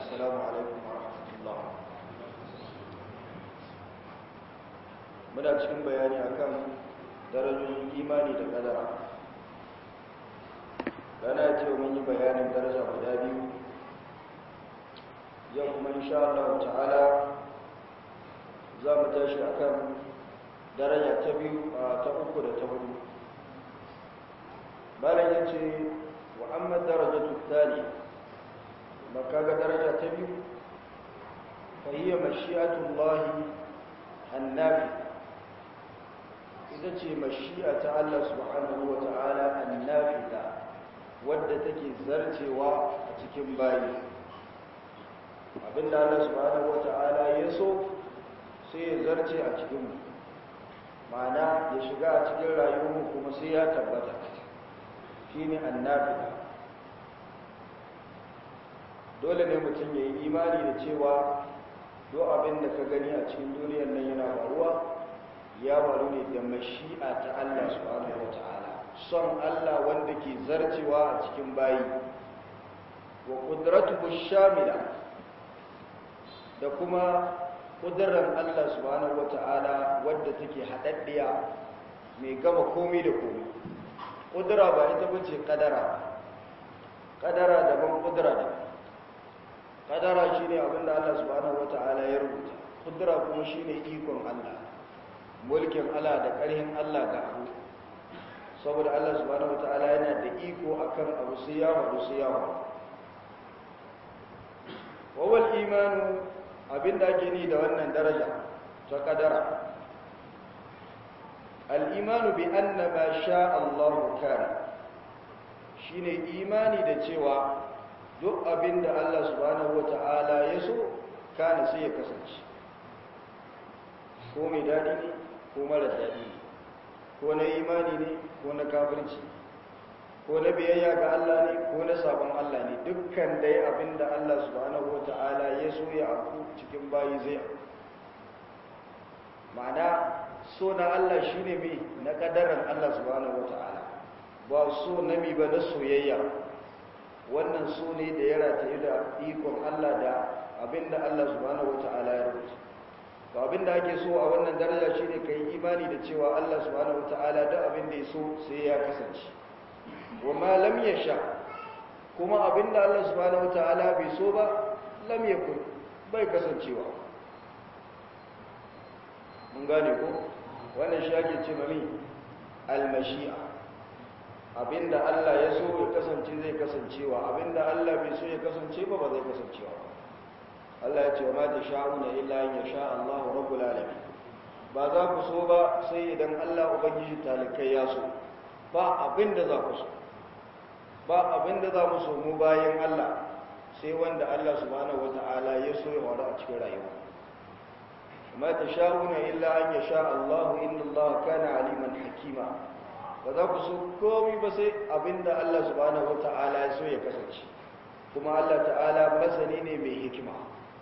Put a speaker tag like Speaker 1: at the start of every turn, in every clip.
Speaker 1: السلام عليكم ورحمة الله. muna cikin bayani akan darajojin imani da kadara. Rana ce mun yi bayanin daraja guda biyu, yau kuma insha Allah ta'ala za mu tashi akan daraja ta biyu, ta uku da ta hudu. Malam yace wa amma darajatu thaniya, makaga daraja ta biyu fa hiya mashi'atullahi an-nafi, ita ce mashi'a ta Allah subhanahu wa ta'ala an-nafida, wadda take zarcewa a cikin bayi. Abinda Allah subhanahu wa ta'ala ya so sai ya zarce a cikinmu, ma'ana ya shiga a cikin rayuwarmu kuma sai ya tabbata, shine an-nafida. Dole ne mutum ya yi imani da cewa duk abin da ka gani a cikin duniyar nan yana faruwa, ya faru ne da mashi'a ta Allah subhanahu wata'ala, son Allah wanda ke zarcewa a cikin bayi, wa qudratuhu shamila, da kuma kudurar Allah subhanahu wata'ala wadda take haɗaɗɗiya mai gama komai da komai. Kudura ba ita bace kadara, kadara daban kudura daban. Kadara shine abinda Allah subhanahu wata'ala ya rubuta, kudura kuma shine ikon Allah, mulkin Allah da ƙarhin Allah ga abu. Saboda Allah subhanahu wata'ala yana da iko akan abu sai ya faru sai ya faru. Wawal imanu, abinda ake ni da wannan daraja ta kadara, al-imanu bi anna ma sha Allah kana, shine imani da cewa duk abinda Allah subhanahu wata'ala ya so kana sai ya kasance, ko mai daɗi ne ko mara daɗi ne, ko na imani ne ko na kafirci, ko na biyayya ga Allah ne ko na sabon Allah ne, dukkan dai abinda Allah subhanahu wata'ala ya so ya afku cikin bayi zai afku. Ma'ana so na Allah shine mai na kadaran Allah subhanahu wata'ala, ba so na mi ba na soyayya. Wannan so ne da ya rataye da ikon Allah da abinda Allah subhanahu wata'ala ya rubuta. To abinda ake so a wannan daraja shine kai imani da cewa Allah subhanahu wataala da abinda ya so sai ya kasance. Wa ma lam yasha, kuma abinda Allah subhanahu wataala bai so ba, lam yakun, bai kasancewa. Mun gane ko? Wannan shi ake ce mami al-mashi'a. Abinda Allah ya so ya kasance zai kasancewa, abinda Allah bai so ya kasance ba zai kasancewa ba. Allah ya ce wa ma tasha'una illa an yasha Allah rabbul alamin. Ba za ku so ba sai idan Allah ubangiji talikai ya so. Ba abinda za ku so, ba abinda za mu so mu bayan Allah sai wanda Allah subhanahu wata'ala ya so ya wada a cikin rayuwa. Ma tasha'una illa an yasha Allah, inna Allah kana aliman hakima. Ba za ku so komai ba sai abinda Allah subhanahu wata'ala ya so ya kasance, kuma Allah ta'ala masani ne mai hikima.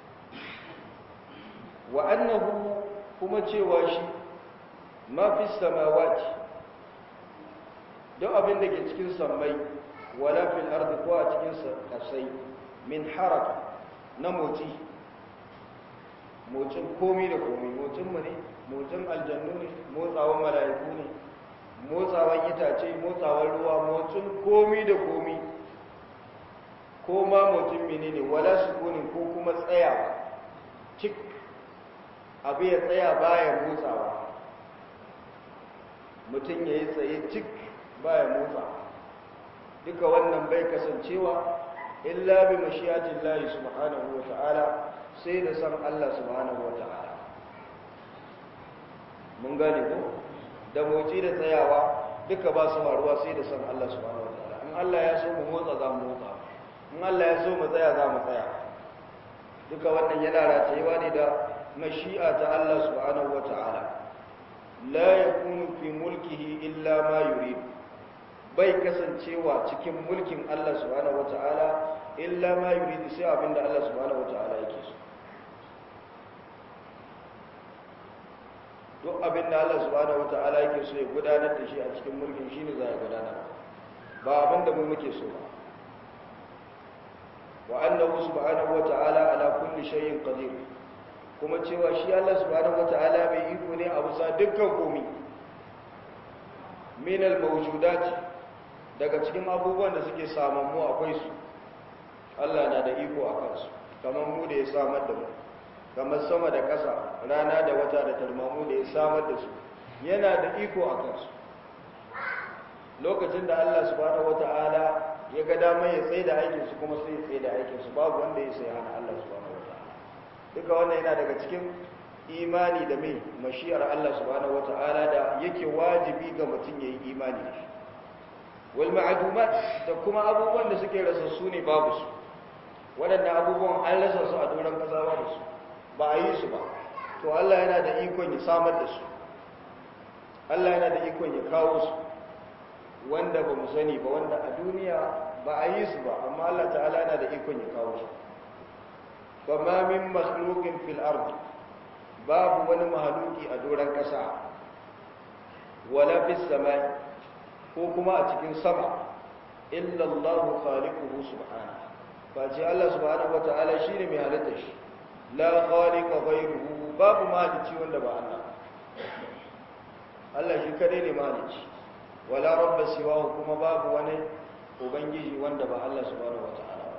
Speaker 1: Wa annahu, kuma cewa shi ma fi samawati, duk abin da ke cikin sammai, wala fil ardi, ko a cikin kasai, min haraka, na motsi, motsin komi da komi, motsin mu ne, motsin aljannu ne, motsawan mala'iku ne, motsawan itace, motsawan ruwa, motsin komi da komi, ko ma motsin menene, wala sukunin, ko kuma tsayawa cik, abu ya tsaya baya motsawa, mutum ya yi tsaye cik baya motsawa, duka wannan bai kasancewa illa bi mashiyatin lahi subhanahu wa ta'ala, sai da san Allah subhanahu wa ta'ala. Mun gane ko? Da motsi da tsayawa duka ba su faruwa sai da san Allah subhanahu wa ta'ala. In Allah ya so mu motsa za mu motsa, in Allah ya so mu tsaya za mu tsaya. Duka wannan yana ratayewa ne da mashi'a ta Allah subhanahu wa ta'ala. La yakunu fi mulkihi illa ma yurid, bai kasancewa cikin mulkin Allah subhanahu wa ta'ala illa ma yurid, sai abinda Allah subhanahu wa ta'ala yake so. Duk abinda Allah subhanahu wa ta'ala yake so ya gudanar da shi a cikin mulkin shi ne za ya gudanar, ba abinda mu muke so ba. wa annahu subhanahu wa ta'ala ala kulli shay'in qadir kuma cewa shi Allah subhanahu wa ta'ala mai iko ne a bisa dukkan komai min al-mawjudat daga cikin abubuwan da suke samammu akwai su Allah na da iko a kansu kamar mu da ya samar da mu kamar sama da ƙasa rana da wata da tarmamu da ya samar da su yana da iko a kansu lokacin da Allah subhanahu wata'ala ya ga damar ya tsaye da aikinsu kuma sai ya tsaye da aikinsu babu wanda ya sai hana Allah subhanahu wata'ala duka wannan yana daga cikin imani da mai mashiyar Allah subhanahu wata'ala da yake wajibi ga mutum ya yi imani da shi wal ma'adumat da kuma abubuwan da suke rasassu ne babu su waɗannan abubuwan an rasa su a doron ƙasa babu su ba a yi su ba to Allah yana da ikon ya samar da su Allah yana da ikon ya kawo su wanda ba mu sani ba wanda a duniya ba a yi su ba amma Allah ta'ala yana da ikon ya kawo su ba ma min makhluqin fil ard babu wani mahaluki a doron ƙasa wala fis samai ko kuma a cikin sama illa Allahu khaliquhu subhanahu fa ji Allah subhanahu wataala shine mai halitta shi la khaliqa ghayruhu babu mahalici wanda ba Allah Allah shi kadai ne mahalici wala rabba siwahu kuma babu wani ubangiji wanda ba Allah subhanahu wataala ba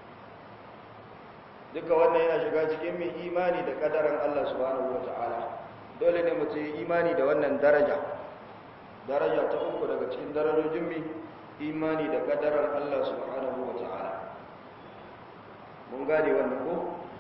Speaker 1: duka wannan yana shiga cikin mai imani da kadaran Allah subhanahu wataala dole ne mutum yi imani da wannan daraja ta uku daga cikin darajojin mai imani da kadaran Allah subhanahu wataala mun gane wannan ko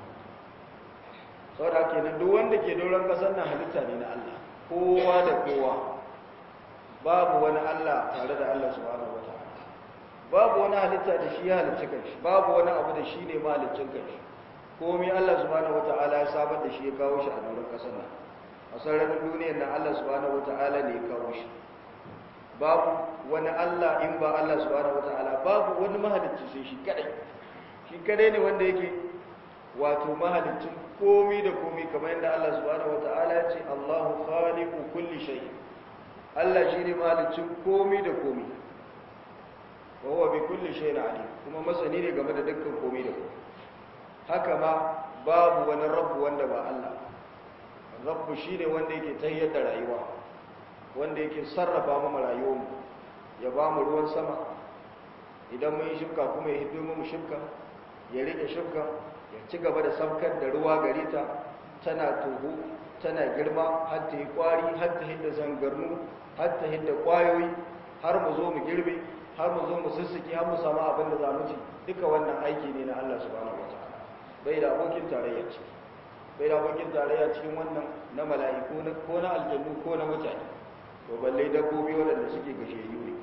Speaker 1: saboda kenan duk wanda ke doron kasar nan halitta ne na Allah kowa da kowa babu wani Allah tare da Allah subhanahu wataala babu wani halitta da shi ya halicci kanshi babu wani abu da shi ne mahaliccin kanshi komai Allah subhanahu wataala ya sabar da shi ya kawo shi a doron kasar nan a sararin duniyar nan Allah subhanahu wataala ne ya kawo shi babu wani Allah in ba Allah subhanahu wataala babu wani mahalicci sai shi kadai ne wanda yake wato mahaliccin komai da komai kamar yadda Allah subhanahu wataala ya ce Allahu khaliqu kulli shay Allah shine mahaliccin komai da komai wa huwa bi kulli shay'in alim kuma masani ne game da dukkan komai da komai haka ma babu wani rabbu wanda ba Allah rabbu shine wanda yake tayyar da rayuwa wanda yake sarrafa mu rayuwarmu ya ba mu ruwan sama idan mun yi shifka kuma ya hiddo mu shifka ya rike shifka ya ci gaba da saukar da ruwa gare ta tana toho tana girma har ta yi kwari har ta hidda zangarnu har ta hidda kwayoyi har mu zo mu girbe har mu zo mu sussuke har mu samu abin da za mu ci duka wannan aiki ne na Allah subhanahu wataala bai da abokin tarayya ce bai da abokin tarayya cikin wannan na mala'iku ko na aljannu ko na mutane to balle dabbobi waɗanda suke gashiyayyu ne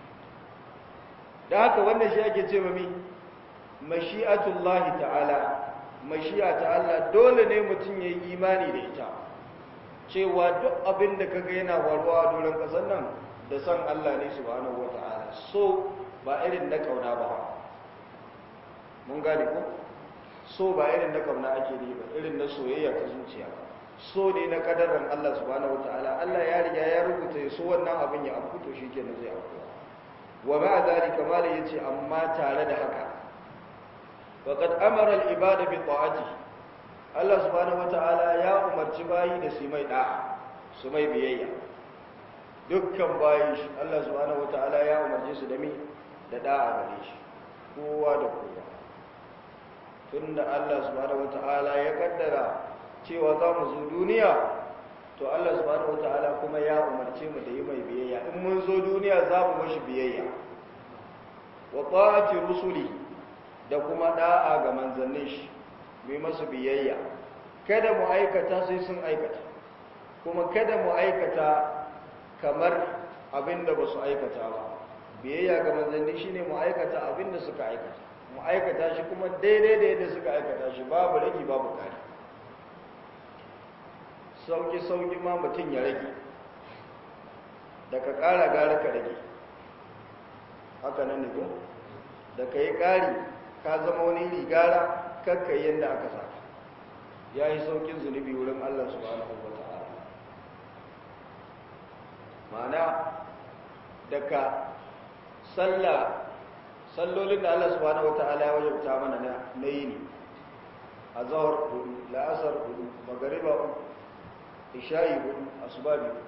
Speaker 1: da haka wannan shi ake ce mami mashi'atullahi ta'ala mashi'a ta Allah dole ne mutum ya yi imani da ita cewa duk abin da kaga yana faruwa doron ƙasar nan da san Allah ne subhanahu wata'ala so ba irin na kauna ba mun gane ko so ba irin na kauna ake ne ba irin na soyayya ta zuciya ba so ne na kadarin Allah subhanahu wataala Allah ya riga ya rubuta ya so wannan abin ya abu to shikenan zai abu wa ba zalika mala yace amma tare da haka faqad amara al-ibada bi ta'ati Allah subhanahu wataala ya umarci bayi da su mai da'a su mai biyayya dukkan bayi Allah subhanahu wataala ya umarce su da mi da da'a gare shi kowa da kowa tunda Allah subhanahu wataala ya kaddara cewa za mu zo duniya to Allah subhanahu wataala kuma ya umarce mu da yi mai biyayya in mun zo duniya za mu mashi biyayya wa ta'ati rusuli da kuma da'a ga manzannin shi mai masu biyayya kada mu aikata sai sun aikata kuma kada mu aikata kamar abinda ba su aikata ba biyayya ga manzanni shine mu aikata abinda suka aikata mu aikata shi kuma daidai da yadda suka aikata shi babu rage babu kari sauki ma mutum ya rage da ka ƙara gara ka rage haka nan ne ko da ka yi ƙari ka zama wani rigara kakka yadda aka saka ya yi saukin zunubi wurin Allah subhanahu wa ta'ala ma'ana daga sallolin da Allah subhanahu wataala ya wajabta mana na yini azhar hudu la'asar hudu magariba hudu isha'i hudu asuba biyu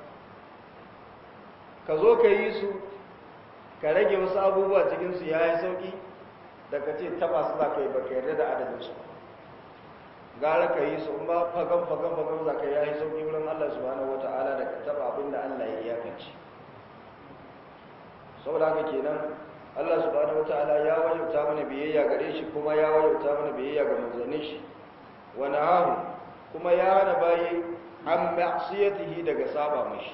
Speaker 1: ka zo ka yi su ka rage wasu abubuwa cikin su yayi sauki da ka ce taba su za ka yi baka yarda da adadin su gara ka yi su ba fagan za ka yayi sauki wurin Allah subhanahu wataala da ka taba abin da Allah ya iyakance saboda haka kenan Allah subhanahu wataala ya wajabta mana biyayya gare shi kuma ya wajabta mana biyayya ga manzannin shi wa nahahu kuma ya hana bayi an ma'siyatihi daga saba mishi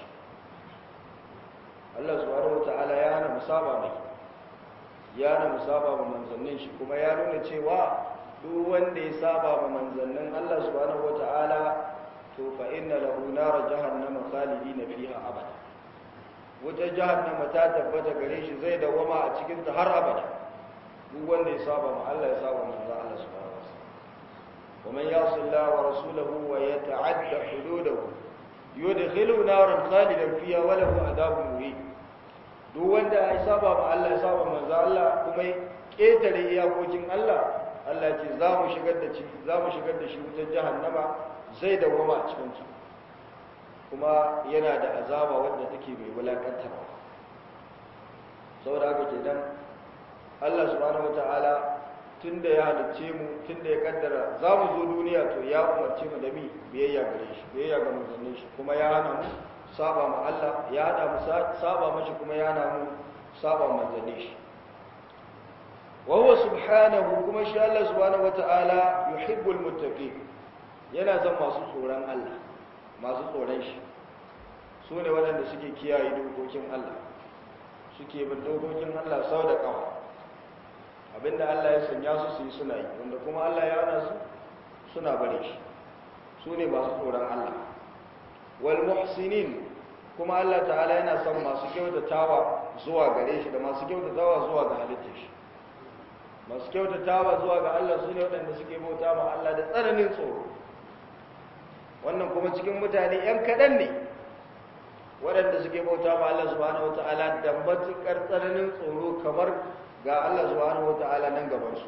Speaker 1: Allah subhanahu wataala ya hana musaba mai ya hana musaba ma manzannin shi kuma ya nuna cewa duk wanda ya saba ma manzannin Allah subhanahu wataala to fa inna lahu nar jahannama khalidina fiha abada wata jahannama ta tabbata gare shi zai dawama a cikin ta har abada duk wanda ya saba ma Allah ya saba manzo Allah subhanahu wa ta'ala wa man yasi Allah wa rasulahu wa yata'adda hududahu yudkhilu naran khalidan fiha wa lahu adabun muhin duk wanda ya saba ma Allah ya saba manzo Allah kuma ya ketare iyakokin Allah Allah ce za mu shigar da shi wutar jahannama zai dawama a cikin ta kuma yana da azaba wadda take mai wulakantarwa saboda haka kenan Allah subhanahu wataala tunda ya halicce mu tunda ya kaddara za mu zo duniya to ya umarce mu da mi biyayya gare shi biyayya ga manzannin shi kuma ya hana mu saba ma Allah ya hada mu saba mashi kuma ya hana mu saba manzannin shi wa huwa subhanahu kuma shi Allah subhanahu wataala yuhibbul muttaqin yana son masu tsoron Allah masu tsoron shi su ne waɗanda suke kiyaye dokokin Allah suke bin dokokin Allah sau da ƙafa abinda Allah ya sanya su su yi suna yi wanda kuma Allah ya hana su suna bare shi su ne masu tsoron Allah wal muhsinin kuma Allah ta'ala yana son masu kyautatawa zuwa gare shi da masu kyautatawa zuwa ga halittar shi masu kyautatawa zuwa ga Allah su ne waɗanda suke bauta ma Allah da tsananin tsoro wannan kuma cikin mutane ‘yan kaɗan ne waɗanda suke bauta ma Allah subhanahu wata'ala da matuƙar tsananin tsoro kamar ga Allah subhanahu wata'ala nan gabansu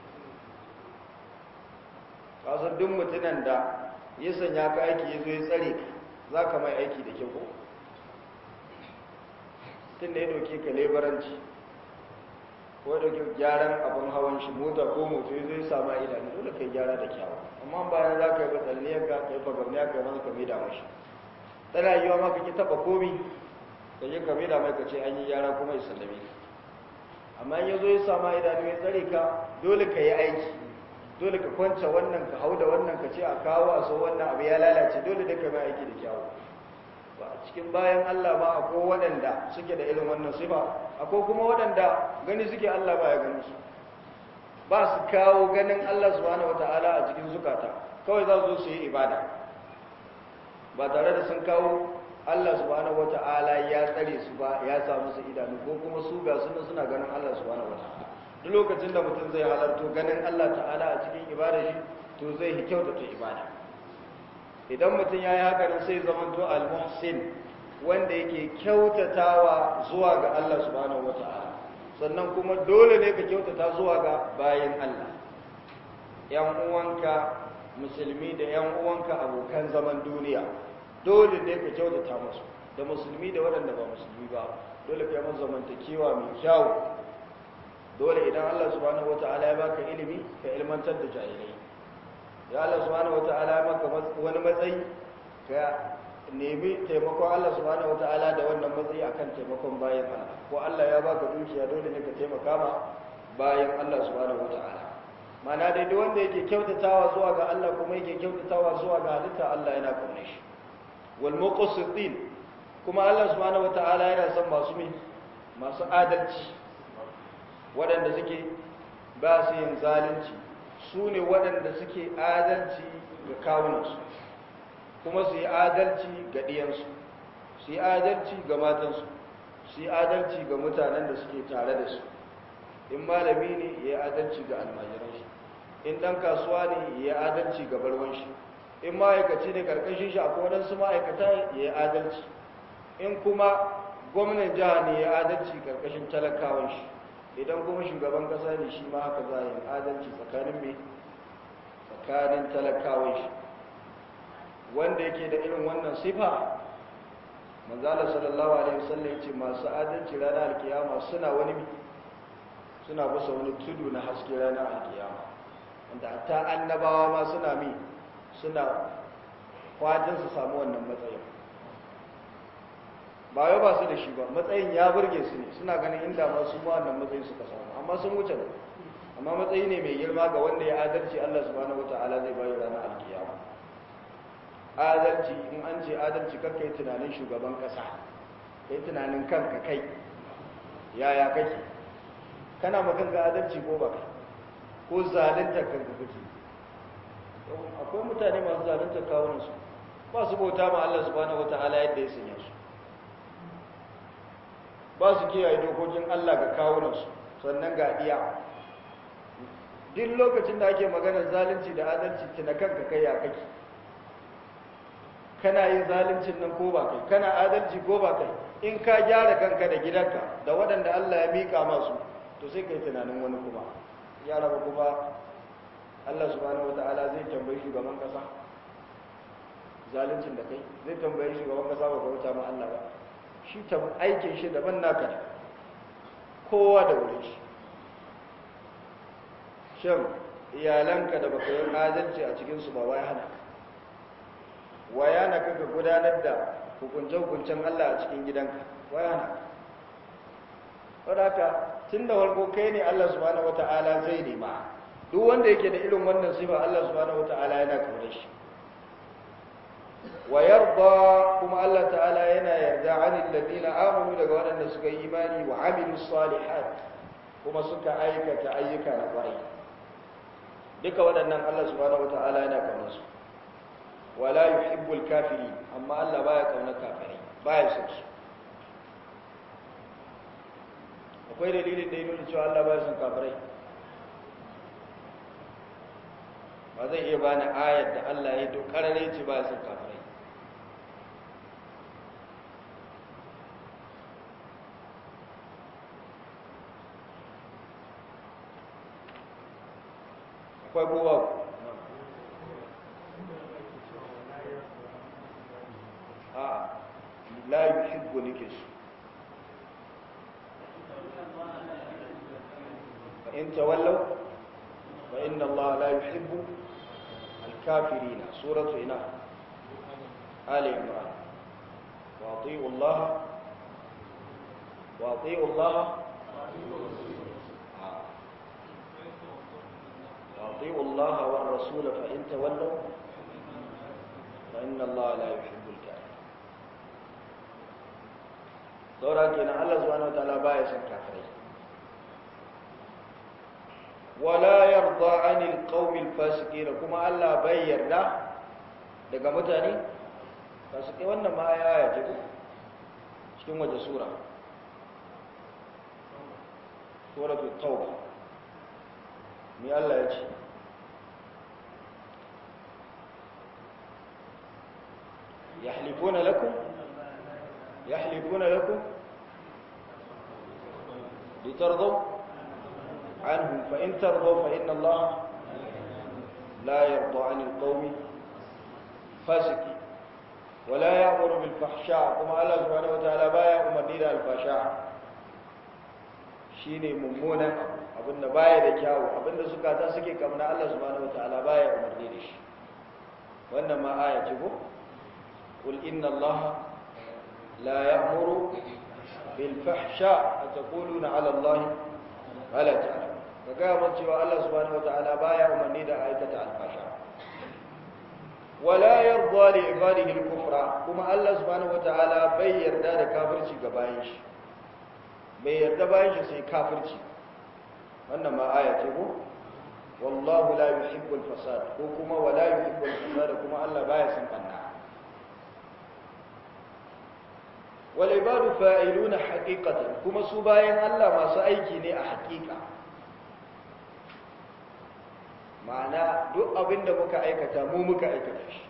Speaker 1: kasar duk mutunan da ya sanya ka aiki ya zo ya tsare ka za ka mai aiki da kyau tun da ya ɗauke ka lebaranci ko da kyau gyaran abin hawan shi mota ko moto ya zo ya samu idanu dole kai gyara da kyawu amma bayan za ka yi batsalniyar ka kai fagamniya ka yi masa kame da mashi tana yiwa ma kake taba komi ka je kame da mai ka ce an yi gyara kuma ya sallame ka amma in ya zo ya samu idanu ya tsare ka dole ka yi aiki dole ka kwance wannan ka hau da wannan ka ce a kawo a so wannan abu ya lalace dole da ka mai aiki da kyawu ba a cikin bayan Allah ba akwai waɗanda suke da irin wannan sifa akwai kuma waɗanda gani suke Allah ba ya gani su ba su kawo ganin Allah subhanahu wata'ala a cikin zukata kawai za su zo su yi ibada ba tare da sun kawo Allah subhanahu wata'ala ya tsare su ba ya sa musu idanu ko kuma su ga suna ganin Allah subhanahu wata'ala duk lokacin da mutum zai halarto ganin Allah ta'ala a cikin ibada shi to zai yi kyautata ibada idan mutum ya yi haka nan sai zamanto al-muhsin wanda yake kyautatawa zuwa ga Allah subhanahu wata'ala sannan kuma dole ne ka kyautata zuwa ga bayan Allah yan uwanka musulmi da yan uwanka abokan zaman duniya dole ne ka kyautata musu da musulmi da waɗanda ba musulmi ba dole ka yi musu zamantakewa mai kyau dole idan Allah subhanahu wata'ala ya baka ilimi ka ilmantar da jahilai ya Allah subhanahu wata'ala ya maka wani matsayi ka nemi taimakon Allah subhanahu wata'ala da wannan matsayi akan taimakon bayan Allah ko Allah ya baka dukiya dole ne ka taimaka ma bayan Allah subhanahu wata'ala mana dai duk wanda yake kyautatawa zuwa ga Allah kuma yake kyautatawa zuwa ga halitta Allah yana kaune shi wal muqsitin kuma Allah subhanahu wata'ala yana son masu adalci waɗanda suke ba su yin zalunci su ne waɗanda suke adalci ga kawunansu kuma su yi adalci ga ɗiyansu su yi adalci ga matansu su yi adalci ga mutanen da suke tare da su in malami ne ya yi adalci ga almajiran shi in ɗan kasuwa ne ya yi adalci ga barwan shi in ma'aikaci ne ƙarƙashin shi akwai waɗansu ma'aikata ya yi adalci in kuma gwamnan jiha ne ya yi adalci ƙarƙashin talakawan shi idan kuma shugaban kasa ne shi ma haka za a yi adalci tsakanin mai tsakanin talakawai shi wanda yake da irin wannan sifa manzala sallallahu alaihi wasallam ya ce masu adalci ranar alkiyama suna wani suna basa wani tudu na haske ranar alkiyama wanda hatta annabawa ma suna fatan su samu wannan matsayin ba yau ba su da shi ba matsayin ya burge su ne suna ganin inda masu ma wannan matsayin suka samu amma sun wuce da amma matsayi ne mai girma ga wanda ya adalci Allah subhanahu wataala zai bayar ranar alkiyama adalci in an ce adalci kakkai tunanin shugaban kasa kai tunanin kanka kai yaya kake kana makan ga adalci ko baka ko zalunta kanka kake akwai mutane masu zalunta kawunansu ba su bauta ma Allah subhanahu wataala yadda ya sanya su ba su kiyaye dokokin Allah ga kawunansu sannan ga iya duk lokacin da ake maganar zalunci da adalci tuna kanka kai ya kake kana yin zaluncin nan ko ba kai kana adalci ko ba kai in ka gyara kanka da gidanka da waɗanda Allah ya mika masu to sai kai tunanin wani kuma ya raba kuma Allah subhanahu wataala zai tambayi shugaban kasa zaluncin da kai zai tambayi shugaban kasa ba bauta ma Allah ba shi ta aikin shi daban naka ne kowa da wurin shi shan iyalanka da baka yi adalci a cikinsu ba waya hana waya na kanka gudanar da hukunce-hukuncen Allah a cikin gidanka waya hana wadda tun da farko kai ne Allah subhanahu wata'ala zai nema duk wanda yake da irin wannan sifa Allah subhanahu wata'ala yana kaure shi wa yarda kuma Allah ta'ala yana yarda anil ladina amanu daga waɗanda suka yi imani wa amilus salihat kuma suka aikata ayyuka na kwarai duka waɗannan Allah subhanahu wata'ala yana kauna su wala yuhibbul kafirin amma Allah baya kauna kafirai baya son su akwai dalilin da ya nuna cewa Allah baya son kafirai ba zai iya bani ayar da Allah ya dokar ne ce baya son kafirai akwai kowa a la yuhibbu nake su fa in tawallaw fa inna Allah la yuhibbu al-kafirin suratu ina ali imran wa ati'u Allah wa ati'u Allah أطيعوا الله والرسول فإن تولوا فإن الله لا يحب الكافرين دورا كنا الله سبحانه وتعالى بايس الكافرين ولا يرضى عن القوم الفاسقين كما الله بيّر له daga mutane fasiki wannan ma aya ce ko cikin waje suratul tauba ni Allah ya ce yahlifuna lakum litardaw anhum fa in tardaw fa inna Allah la yarda 'anil qawmi fasiqin wa la ya'muru bil fahsha kuma Allah subhanahu wa ta'ala baya umarni da al-fahsha shine mummunan abinda baya da kyawu abinda zukata suke kamna Allah subhanahu wataala baya umarni da shi wannan ma aya ce ko qul inna Allah la ya'muru bil fahsha ataquluna 'ala Allah ma la ta'lamun kaga mun cewa Allah subhanahu wataala baya umarni da aikata al-fahsha wala yarda li ibadihi al-kufra kuma Allah subhanahu wataala bai yarda da kafirci ga bayin shi bai yarda bayin shi sai kafirci wannan ma aya ce ko wallahu la yuhibbul fasad ko kuma wala yuhibbul fasad kuma Allah baya son banna wal ibadu fa'iluna haqiqatan kuma su bayan Allah masu aiki ne a haqiqa ma'ana duk abinda muka aikata mu muka aikata shi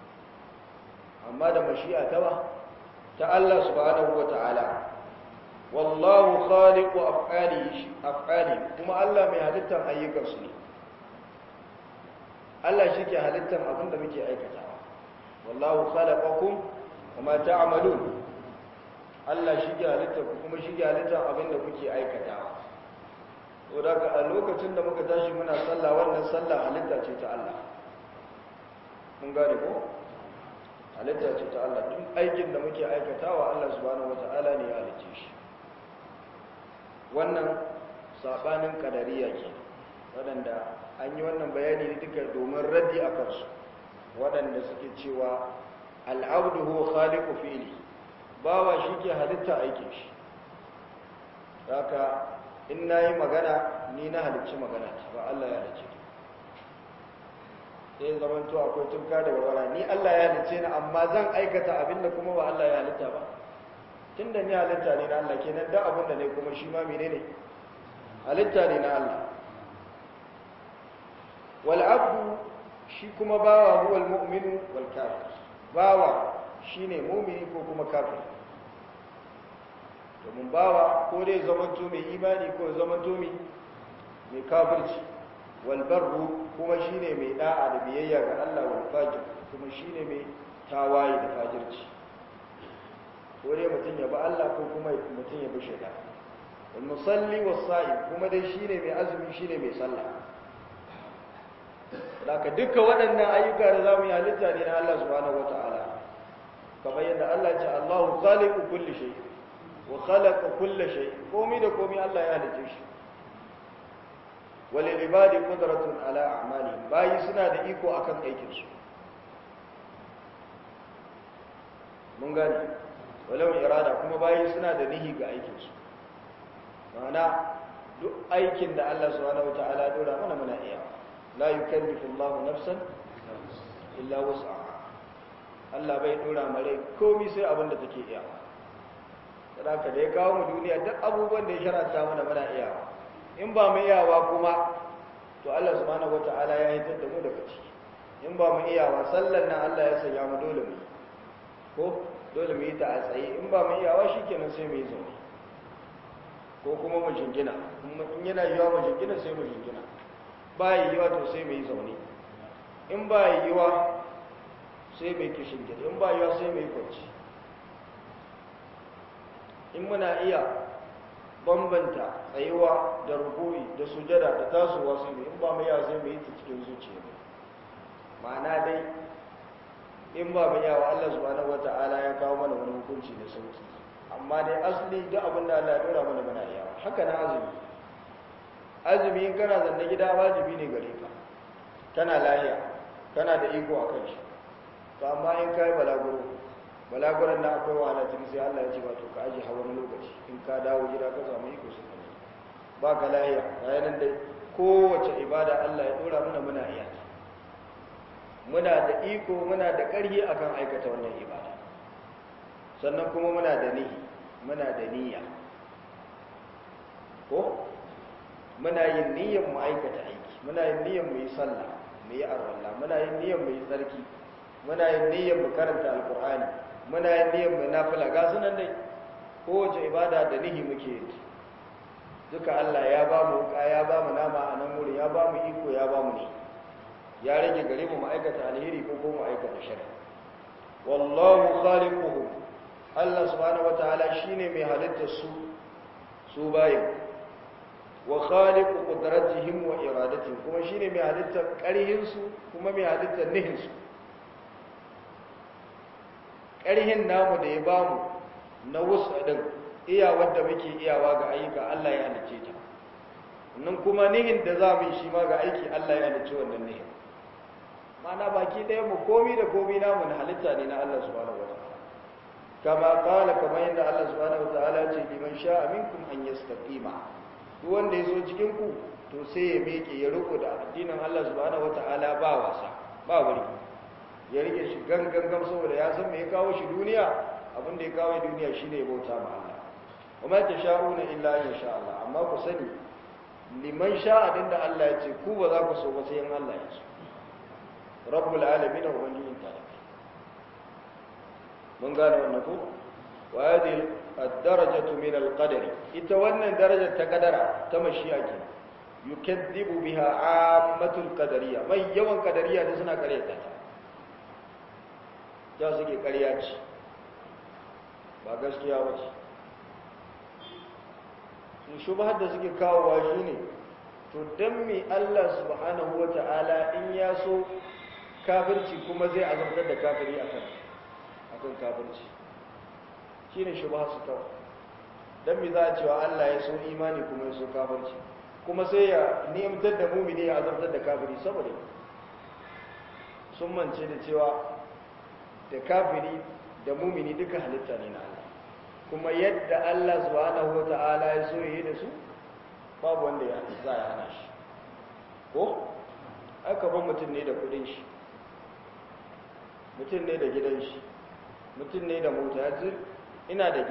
Speaker 1: amma da mashi'a ta ba ta Allah subhanahu wata'ala wallahu khaliqu af'ali kuma Allah mai halittar ayyukansu ne Allah shi ke halittar abin da muke aikatawa wallahu khalaqakum wama ta'malun Allah shi ke halittar ku kuma shi ke halittar abin da kuke aikatawa to daga a lokacin da muka tashi muna sallah wannan sallah halitta ce ta Allah mun gane ko halitta ce ta Allah duk aikin da muke aikatawa Allah subhanahu wata'ala ne ya halice shi wannan sabanin kadariya ke waɗanda an yi wannan bayani ne duka domin raddi a kansu waɗanda suke cewa al'abdu huwa khaliqu fi'li bawa shi ke halitta aikin shi haka in nayi magana ni na halicci magana ta ba Allah ya halicce ta sai zaman to akwai tunka da warwara ni Allah ya halicce ni amma zan aikata abinda kuma ba Allah ya halitta ba tunda ni halitta ne na Allah kenan da abinda ne kuma shi ma menene halitta ne na Allah wal abdu shi kuma bawa huwa al mu'minu wal kafir bawa shine mu'mini ko kuma kafir domin bawa ko dai zamanto mai imani ko zamanto mai kafirci wal barru kuma shine mai da'a da biyayya ga Allah wal fajir kuma shine mai tawaye da fajirci ko dai mutum ya bi Allah ko kuma mutum ya bi shaytan wal musalli was sa'im kuma dai shine mai azumi shine mai sallah daga duka waɗannan ayyuka da zamu yi halitta ne na Allah subhanahu wataala kamar yadda Allah ya ce Allahu khaliqu kulli shay wa khalaqa kulli shay komai da komai Allah ya halice shi walil ibadi qudratun ala a'malihim bayi suna da iko akan aikin su mun gani walau irada kuma bayi suna da nihi ga aikin su ma'ana duk aikin da Allah subhanahu wataala dora mana muna iya la yukallifu Allahu nafsan illa wus'aha Allah bai dora mare komai sai abin da take iya saboda da ya kawo mu duniya duk abubuwan da ya sharanta mana muna iya in ba mu iyawa kuma to Allah subhanahu wataala ya hitar da mu daga ciki in ba mu iyawa sallan nan Allah ya sanya mu dole mu ko dole mu yi ta a tsaye in ba mu iyawa shikenan sai mu yi zaune ko kuma mu jingina in yana yiwa mu jingina sai mu jingina ba yiwa to sai mu yi zaune in ba yiwa sai mu yi kishin gida in ba yiwa sai mu yi kwanci in muna iya bambanta tsayuwa da rubu'i da sujada da tasowa sai mu in ba mu iya sai mu yi ta cikin zuciya ma'ana dai in ba mu iya wa Allah subhanahu wata'ala ya kawo mana wani hukunci da sauki amma dai asali duk abin da Allah ya dora mana muna iya haka na azumi in kana zanne gida wajibi ne gare ka kana lahiya kana da iko a kan shi to amma in kai balaguran na akwai wahala cikin sai Allah ya ce wato ka aje hawan lokaci in ka dawo gida ka samu iko sai ka ba ka lahiya bayan dai kowace ibada Allah ya dora mana muna iya muna da iko muna da ƙarfi akan aikata wannan ibada sannan kuma muna da niyya ko muna yin niyyar mu aikata aiki muna yin niyyar mu yi sallah mu yi arwalla muna yin niyyar mu yi tsarki muna yin niyyar mu karanta alqur'ani muna yin niyyar mu nafila ga sunan dai kowace ibada da nihi muke yi duka Allah ya ba mu wuka ya ba mu nama a nan wurin ya ba mu iko ya ba mu ne ya rage gare mu aikata alheri ko mu aikata shari wallahu khaliquhum Allah subhanahu wataala shine mai halitta su bayin wa khaliqu qudratihim wa iradatihim kuma shine mai halitta ƙarhin su kuma mai halitta nihin su ƙarhin namu da ya bamu na wusadin iyawar da muke iyawa ga ayyuka Allah ya halicce ta nan kuma nihin da za mu yi shi ma ga aiki Allah ya halicce wannan nihin ma'ana baki ɗaya mu komi da komi namu na halitta ne na Allah subhanahu wa ta'ala kama qala kamar yadda Allah subhanahu wa ta'ala ya ce liman sha'a minkum an yastaqima duk wanda ya so cikin ku to sai ya miƙe ya riko da addinin Allah subhanahu wa ta'ala ba wasa ba wuri ya rike shi gangan saboda ya san me ya kawo shi duniya abin da ya kawo duniya shine ya bauta ma Allah وما تشاءون إلا إن شاء الله أما كسني لمن شاء عند الله يتي كو ذاك سو بسين الله يسو رب العالمين ومن تعالى من قال ونكو وهذه ad-darajatu min al-qadari ita wannan darajar ta kadara ta mashi'a ke yukaddibu biha ammatul qadariyya mai yawan qadariyya da suna karyata ta suke karya ce ba gaskiya ba ce su shubhar da suke kawowa shine to dan me Allah subhanahu wata'ala in ya so kafirci kuma zai azabtar da kafiri akan kafirci shine shubha su kawo dan me za a cewa Allah ya so imani kuma ya so kafirci kuma sai ya ni'imtar da mu'mini ya azabtar da kafiri saboda sun mance da cewa da kafiri da mu'mini duka halitta ne na Allah kuma yadda Allah subhanahu wata'ala ya so yi da su babu wanda ya za ya hana shi ko aka ban mutum ne da kudin shi mutum ne da gidan shi mutum ne da mota yanzu ina da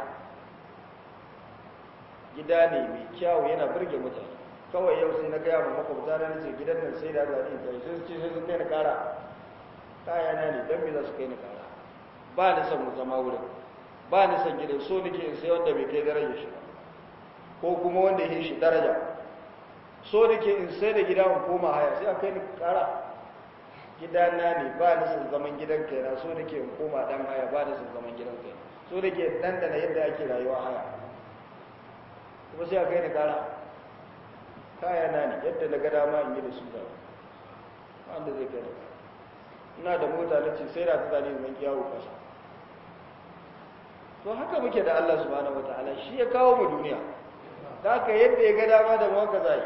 Speaker 1: gida ne mai kyawu yana birge mutane kawai yau sai na gaya ma makwabta na nace gidan nan sai da zaɗi ta yi sai su ce sai sun kai ni kara kaya na ne don me za su kai ni kara ba ni son mu zama wurin ba ni son gidan so nake in sai wanda bai kai darajar shi ba ko kuma wanda ya shi daraja so nake in sai da gida in koma haya sai a kai ni kara gidana ne ba ni son zaman gidan kai na so nake in koma dan haya ba ni son zaman gidan kai so nake dandana yadda ake rayuwa haya kuma sai a kai ni kara kaya na ne yadda na ga dama in yi da su da wanda zai kai ni ina da mota na ce sai da ta zane zan kiyawo kasa to haka muke da Allah subhanahu wataala shi ya kawo mu duniya da haka yadda ya ga dama da mu haka zai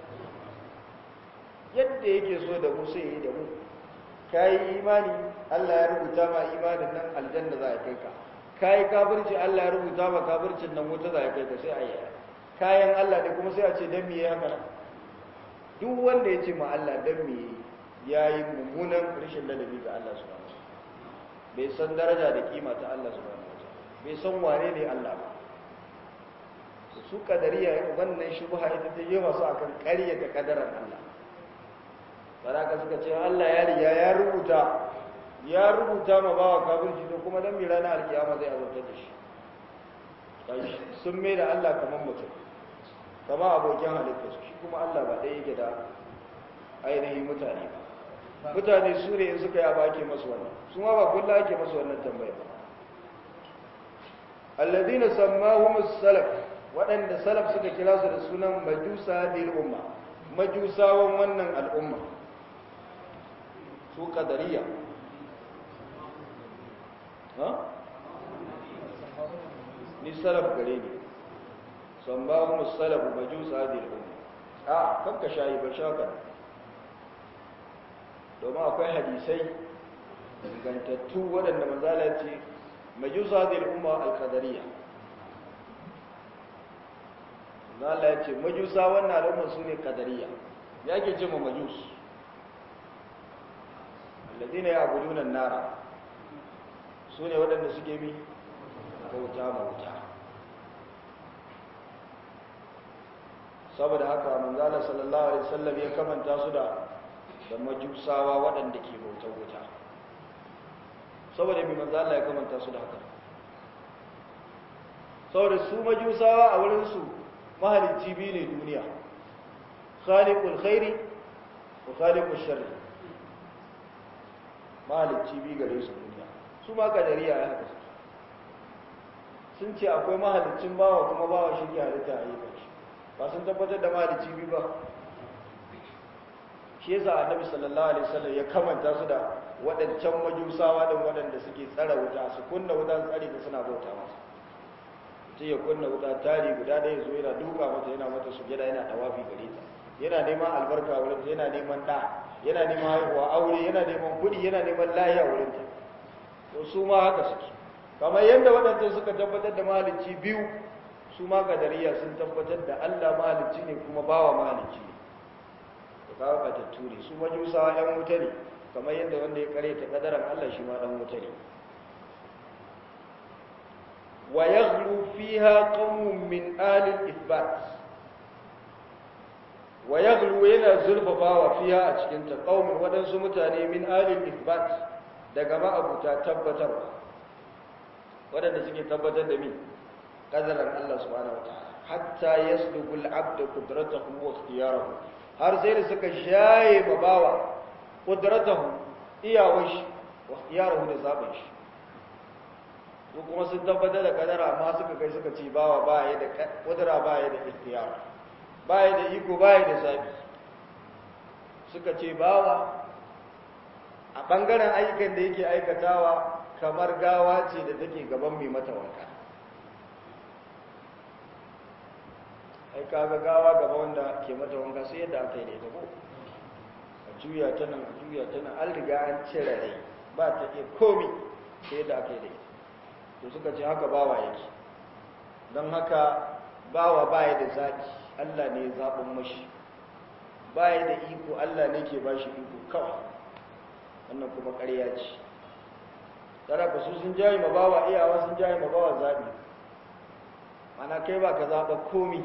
Speaker 1: yadda yake so da mu sai yi da mu kai imani Allah ya rubuta ma imanin nan aljanna za ya kai ka kai kafirci Allah ya rubuta ma kafircin nan wuta za ya kai ka sai ayi kayan Allah ne kuma sai a ce dan me yayi haka duk wanda ya ce ma Allah dan me yayi mummunan rashin ladabi ga Allah subhanahu wataala bai san daraja da kima ta Allah subhanahu wataala bai san wane ne Allah ba su kadariya wannan shubha ita ta yi masu akan ƙaryata kadaran Allah baraka suka ce Allah ya riga ya rubuta ma bawa kafirci to kuma dan mi ranar alkiyama zai azabtar da shi sun mai da Allah kamar mutum kama abokin halitta shi kuma Allah ba ɗaya yake da ainihin mutane ba mutane su ne in suka yi abu ake masu wannan su ma ba kullum ake masu wannan tambaya ba alladina sammahumus salaf waɗanda salaf suka kira su da sunan majusa dil umma majusawan wannan al'umma su qadariya ha ni salaf gare ni sammahumus salaf majusa dil umma a kanka shayi ba shaka domin akwai hadisai ingantattu waɗanda manzala ce majusa dil umma al-qadariyya Allah ya ce majusa wannan al'umma su ne qadariyya ya ke ce ma majus alladina ya'buduna an-nara su ne waɗanda suke bi bauta saboda haka manzala sallallahu alaihi wasallam ya kamanta su da majusawa waɗanda ke bautar wuta saboda mai manzo Allah ya kamanta su da haka saboda su majusawa a wurinsu mahalicci biyu ne duniya khaliqul khairi wa khaliqush sharri mahalicci biyu gare su duniya su ma kadariya ya haka sun ce akwai mahaliccin bawa kuma bawa shi ke halitta ayyukan shi ba sun tabbatar da mahalicci biyu ba shi yasa annabi sallallahu alaihi wasallam ya kamanta su da waɗancan majusawa din waɗanda suke tsara wuta su kunna wuta tsari da suna bauta masa sai ya kunna wuta tari guda da yazo yana duka mata yana mata sujada yana tawafi gare ta yana neman albarka wurin ta yana neman da yana neman haihuwa aure yana neman kuɗi yana neman lahiya wurin ta to su ma haka suke kamar yadda waɗancan suka tabbatar da mahalicci biyu su ma kadariya sun tabbatar da Allah mahalicci ne kuma bawa mahalicci ne kawo batattu ne su majusawa ɗan wuta ne kamar yadda wanda ya kare ta kadaran Allah shi ma ɗan wuta ne wa yaghlu fiha qawmun min alil ithbat wa yaghlu yana zulfafawa fiha a cikin ta qaumun wadansu mutane min alil ithbat daga ma'abuta tabbatarwa wadanda suke tabbatar da mi kadaran Allah subhanahu wataala hatta yasluku al-abd qudratahu wa ikhtiyarahu har sai da suka shaye babawa qudratahu iyawashi wa ikhtiyarahu da zaben shi ko kuma sun tabbatar da kadara amma suka kai suka ci bawa baya da kudura baya da ikhtiyar baya da iko baya da zabi suka ce bawa a bangaren ayyukan da yake aikatawa kamar gawa ce da take gaban mai mata wanka ai kaga gawa gaba wanda ke mata wanka sai yadda aka yi da ita ko a juya ta nan a juya ta nan an riga an cire rai ba ta iya komi sai yadda aka yi da ita to suka ce haka bawa yake don haka bawa baya da zaɓi Allah ne zaɓin mashi baya da iko Allah ne ke ba shi iko kawai wannan kuma ƙarya ce tara ka su sun jayi ma bawa iyawa sun jayi ma bawa zaɓi mana kai ba ka zaɓa komi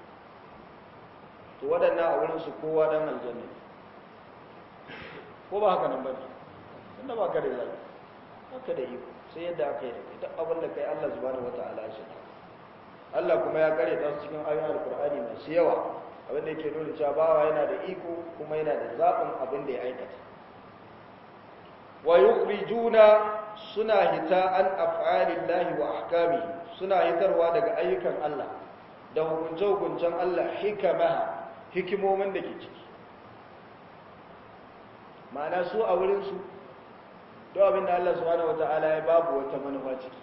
Speaker 1: to waɗannan a wurinsu kowa ɗan aljanna ko ba haka nan ba ne tunda ba ka da zaɓi haka da iko sai yadda aka yi da kai duk abin da kai Allah subhanahu wata'ala shi Allah kuma ya kare ta cikin ayoyin alkur'ani masu yawa abin da yake nuna cewa bawa yana da iko kuma yana da zaɓin abin da ya aikata wa yukhrijuna suna hita an af'alillahi wa ahkamihi suna hitarwa daga ayyukan Allah da hukunce-hukuncen Allah hikimomin da ke ciki ma'ana su a wurinsu don abin da Allah subhanahu wata'ala ya babu wata manufa ciki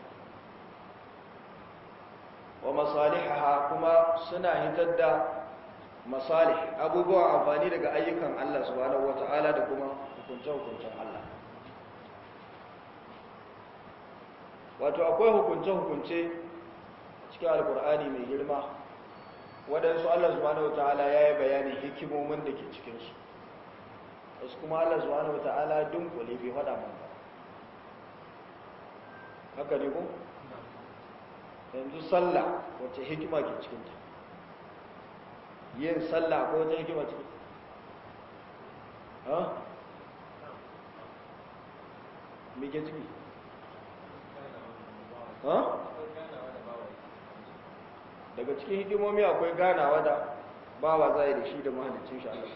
Speaker 1: wa masalihaha kuma suna hitar da masalih abubuwan amfani daga ayyukan Allah subhanahu wata'ala da kuma hukunce-hukuncen Allah wato akwai hukunce-hukunce cikin alkur'ani mai girma waɗansu Allah subhanahu wata'ala ya yi bayanin hikimomin da ke cikinsu wasu kuma Allah subhanahu wata'ala dunkule bai faɗa man ba haka ne ko yanzu sallah wacce hikima ke cikinta yin sallah ko wacce hikima cikin ha me ke ciki ha daga cikin hikimomi akwai ganawa da bawa zai da shi da mahalicin shi Allah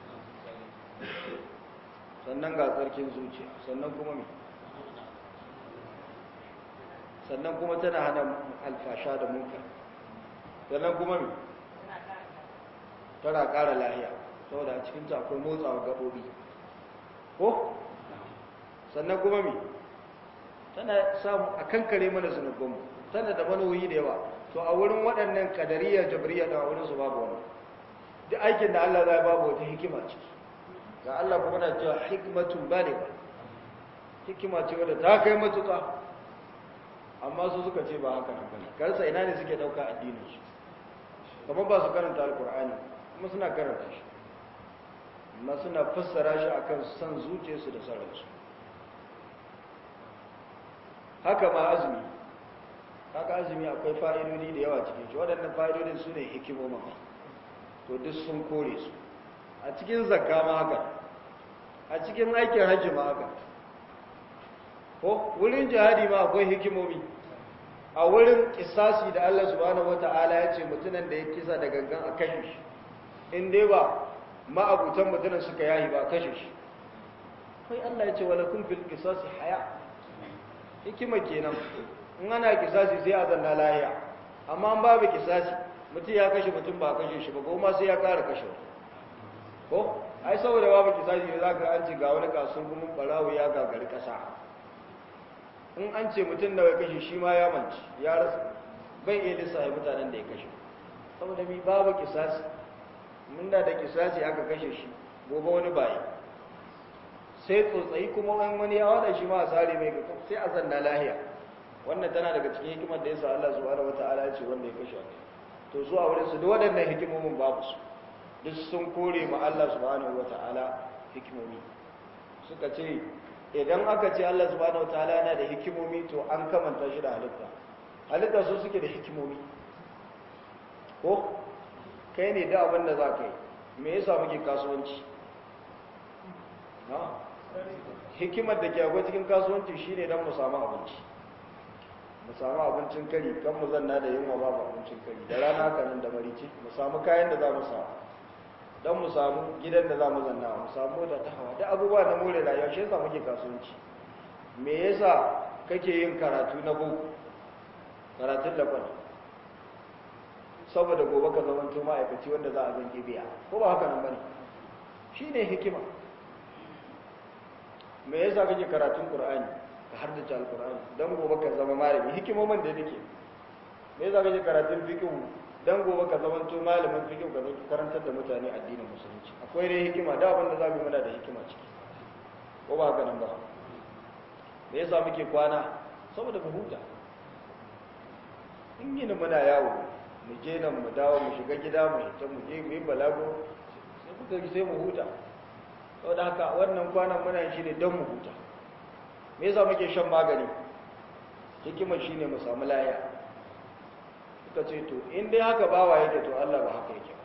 Speaker 1: sannan ga tsarkin zuciya sannan kuma me sannan kuma tana hana alfasha da munkar sannan kuma me tana ƙara lahiya saboda a cikin ta akwai motsawa gaɓoɓi ko sannan kuma me tana samu a kankare mana zunubanmu tana da manoyi da yawa to a wurin waɗannan kadariya jabriya da wurin su babu wani duk aikin da Allah zai babu wata hikima ciki ga Allah kuma na cewa hikmatun baligha hikima ce wadda ta kai matuƙa amma su suka ce ba haka nan bane karsa ina ne suke dauka addinin su kamar ba su karanta alkur'ani kuma suna karanta shi amma suna fassara shi akan san zuciyarsu da sarransu haka ma azumi haka azumi akwai fa'idodi da yawa cikin shi waɗannan fa'idodin su ne hikimomin to duk sun kore su a cikin zakka ma haka a cikin aikin hajji ma haka ko wurin jihadi ma akwai hikimomi a wurin kisasi da Allah subhanahu wata'ala ya ce mutunan da ya kisa da gangan a kashe shi in dai ba ma'abutan mutunan suka yayi ba kashe shi kai Allah ya ce wala kun fil qisasi haya hikima kenan in ana kisasi sai a zanna lahiya amma an babu kisasi mutum ya kashe mutum ba kashe shi ba kuma sai ya kara kashe ko ai saboda babu kisasi ne zaka an ce ga wani kasuwar gumin barawo ya gagari kasa in an ce mutum da ya kashe shi ma ya manci ya rasa bai iya lissafi mutanen da ya kashe saboda mi babu kisasi mun da kisasi aka kashe shi gobe wani bayi sai tsotsayi kuma wani ya wada shi ma a sare mai ga sai a zanna lahiya wannan tana daga cikin hikimar da yasa Allah subhanahu wataala ya ce wanda ya kashe to zuwa wurin su duk waɗannan hikimomin babu su duk sun kore ma Allah subhanahu wataala hikimomi suka ce idan aka ce Allah subhanahu wataala yana da hikimomi to an kamanta shi da halitta su suke da hikimomi ko kai ne da abin da za ka yi me yasa muke kasuwanci hikimar da ke akwai cikin kasuwanci shine don mu samu abinci mu samu abincin kari kan mu zanna da yunwa babu abincin kari da rana haka nan da marici mu samu kayan da za mu samu don mu samu gidan da za mu zanna mu samu da ta hawa da abubuwa na more rayuwa shi yasa muke kasuwanci me yasa kake yin karatu na boko karatun lakon saboda gobe ka zama to ma'aikaci wanda za a zange biya ko ba haka nan bane shine hikima me yasa kake karatun qur'ani ka haddace alqur'ani dan gobe ka zama malami hikimomin da nake me yasa kake karatun fiqh dan gobe ka zama to malamin fiqh ka zo karantar da mutane addinin musulunci akwai dai hikima da abin da za mu muna da hikima ciki ko ba haka nan ba me yasa muke kwana saboda mu huta in yi muna yawo mu je nan mu dawo mu shiga gida mu hita mu je mu yi balago sai mu huta saboda haka wannan kwanan muna yin shi ne don mu huta me yasa muke shan magani hikimar shine mu samu laya suka ce to in dai haka bawa yake to Allah ba haka yake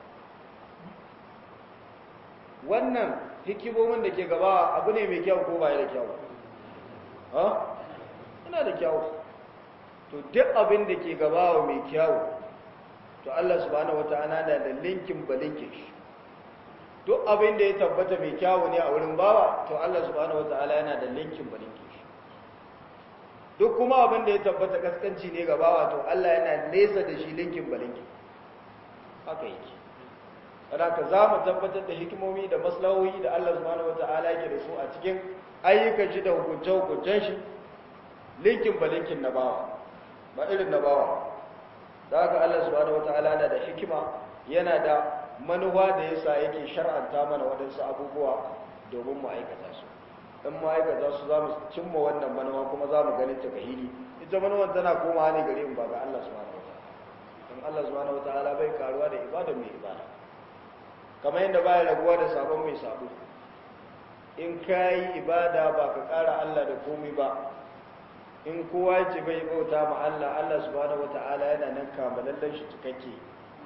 Speaker 1: wannan hikimomin da ke gaba abu ne mai kyau ko ba ya da kyau ha ina da kyau to duk abin da ke gabawa mai kyau to Allah subhanahu wata'ala na da linkin balinkin shi duk abin da ya tabbata mai kyau ne a wurin bawa to Allah subhanahu wata'ala yana da linkin balinkin shi duk kuma abin da ya tabbata kaskanci ne ga bawa to Allah yana nesa da shi linkin balinkin haka yake saboda za mu tabbatar da hikimomi da maslahohi da Allah subhanahu wata'ala yake da su a cikin ayyukan shi da hukunce-hukuncen shi linkin balinkin na bawa ba irin na bawa da haka Allah subhanahu wataala na da hikima yana da manuwa da yasa yake shar'anta mana waɗansu abubuwa domin mu aikata su in mu aikata su za mu cimma wannan manuwa kuma za mu ganin ta gahili ita manuwan tana komawa ne gare mu ba ga Allah subhanahu wataala don Allah subhanahu wataala bai karuwa da ibada mai ibada kamar yadda baya raguwa da sabon mai sabo in kai ibada ba ka ƙara Allah da komai ba in kowa ce bai bauta ma Allah Allah subhanahu wata'ala yana nan kamalallen shi cikakke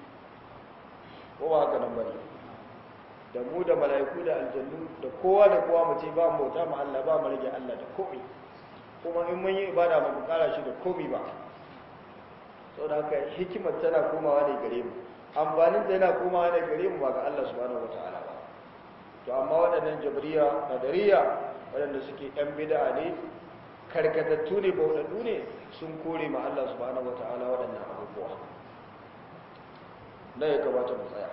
Speaker 1: ko ba haka nan bane da mu da mala'iku da aljannu da kowa da kowa mu ce ba mu bauta ma Allah ba mu rage Allah da komai kuma in mun yi ibada ba mu kara shi da komai ba saboda haka hikimar tana komawa ne gare mu amfanin ta yana komawa ne gare mu ba ga Allah subhanahu wata'ala ba to amma waɗannan jabriya qadariya waɗanda suke ɗan bid'a ne karkatattu ne bauɗaɗɗu ne sun kore ma Allah subhanahu wata'ala waɗannan abubuwa na ya kamata mu tsaya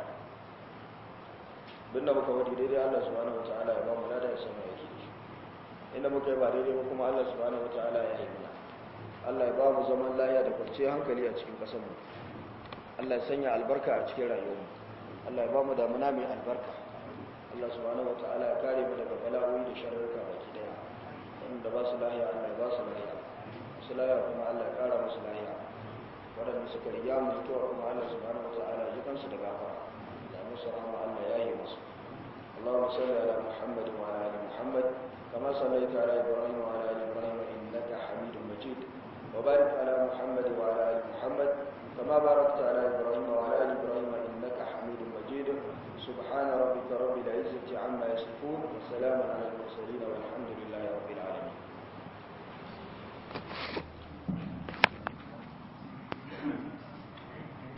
Speaker 1: binda muka wadi daidai Allah subhanahu wata'ala ya ba mu lada ya samu yake da shi inda muka yi ba daidai ba kuma Allah subhanahu wata'ala ya yi mana Allah ya ba mu zaman lafiya da kwanciyar hankali a cikin ƙasarmu Allah ya sanya albarka a cikin rayuwarmu Allah ya ba mu damuna mai albarka Allah subhanahu wata'ala ya kare mu daga bala'o'i da sharruka baki daya wanda ba su lahiya Allah ya ba su lahiya su lahiya kuma Allah ya kara musu lahiya waɗanda suka riya mu mutuwa kuma Allah subhanahu wata'ala ya kansu da gafara da musu rahama Allah ya yi musu Allahumma salli ala Muhammad wa ala ali Muhammad kama sallaita ala Ibrahim wa ala ali Ibrahim innaka Hamidum Majid wa barik ala Muhammad wa ala ali Muhammad kama barakta ala Ibrahim wa ala ali Ibrahim innaka Hamidum Majid سبحان ربك رب العزة عما يصفون وسلام على المرسلين والحمد لله رب العالمين